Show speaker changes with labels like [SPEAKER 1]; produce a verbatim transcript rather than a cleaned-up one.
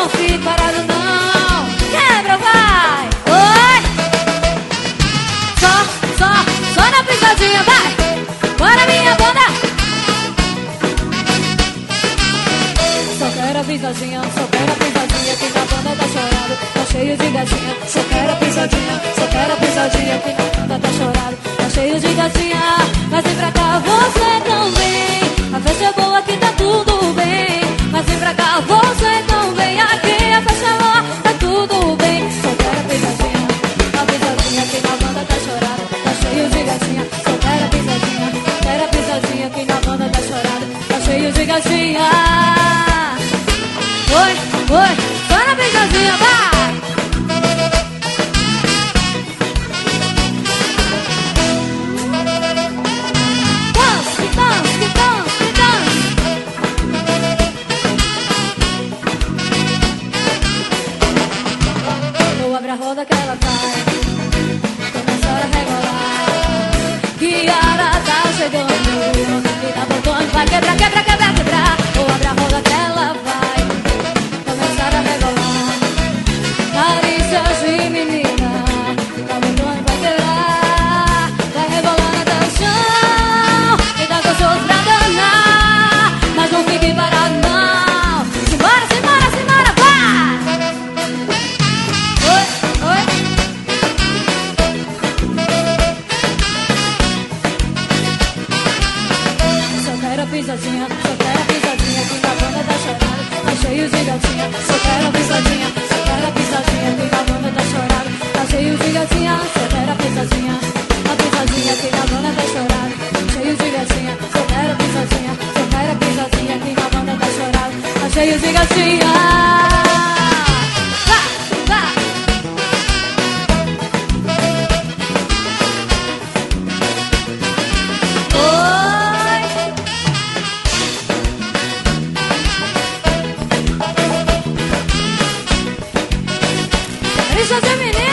[SPEAKER 1] não fique parado não. Quebra, vai. Oi. Só, só, só na pisadinha, vai. Bora minha banda. Só quero a pisadinha, só quero a pisadinha, que na banda tá chorando, tá cheio de gatinha. Só quero a pisadinha, só quero a pisadinha, que na banda tá chorando, tá cheio de gatinha. Mas vem pra cá, você também. A festa é boa, aqui tá tudo bem. Mas vem pra cá, você também. Aqui a festa é boa, tá tudo bem. Só quero a pisadinha, a pisadinha, que na banda tá chorando, tá cheio de gatinha. Só quero a pisadinha, quero a pisadinha, que na banda tá chorando, tá cheio de gatinha. Oi, oi, só na pisadinha, vai! Dance, dance, dance, dance. Ou abre a roda que ela vai começar a rebolar. Kiara tá chegando e tá voltando, vai quebrar, quebrar, quebrar, quebrar. Ou abre a roda que ela vai começar a rebolar. Carícias de menina, tá voltando, vai quebrar. Vai rebolando até o chão e dá gostoso pra danar. Mas não fique parado não. Simbora, simbora, simbora, vai! Oi, oi. Só quero a pisadinha, só quero a pisadinha, que na banda tá chorando, tá cheio de gatinha. Só quero a pisadinha, só quero a pisadinha, que na banda tá chorando, tá cheio de gatinha. Só quero a pisadinha, a pisadinha, que na banda tá chorando, cheio de gatinha. Só quero a pisadinha, só quero a pisadinha, que na banda tá chorando, tá cheio de gatinha. Vá, vá. Oi. Isso é de menino.